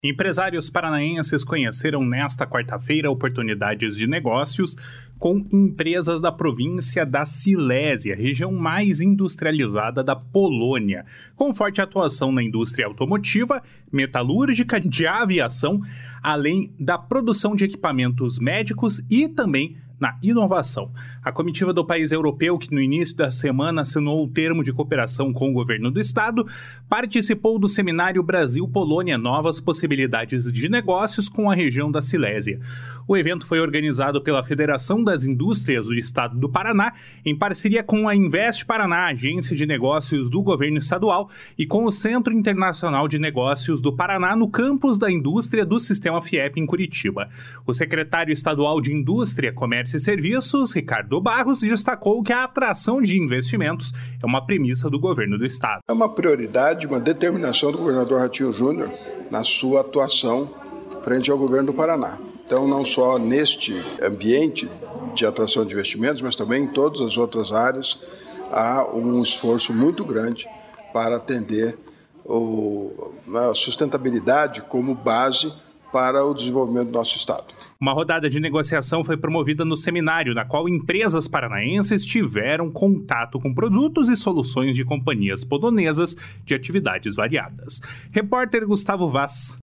Empresários paranaenses conheceram nesta quarta-feira oportunidades de negócios com empresas da província da Silésia, região mais industrializada da Polônia, com forte atuação na indústria automotiva, metalúrgica, de aviação, além da produção de equipamentos médicos e também na inovação. A comitiva do país europeu, que no início da semana assinou o termo de cooperação com o governo do estado, participou do seminário Brasil-Polônia, Novas Possibilidades de Negócios com a região da Silésia. O evento foi organizado pela Federação das Indústrias do Estado do Paraná, em parceria com a Invest Paraná, agência de negócios do governo estadual, e com o Centro Internacional de Negócios do Paraná, no campus da indústria do Sistema FIEP em Curitiba. O secretário estadual de Indústria, Comércio e Serviços, Ricardo Barros, destacou que a atração de investimentos é uma premissa do governo do estado. É uma prioridade, uma determinação do governador Ratinho Júnior na sua atuação frente ao governo do Paraná. Então, não só neste ambiente de atração de investimentos, mas também em todas as outras áreas, há um esforço muito grande para atender a sustentabilidade como base para o desenvolvimento do nosso estado. Uma rodada de negociação foi promovida no seminário, na qual empresas paranaenses tiveram contato com produtos e soluções de companhias polonesas de atividades variadas. Repórter Gustavo Vaz.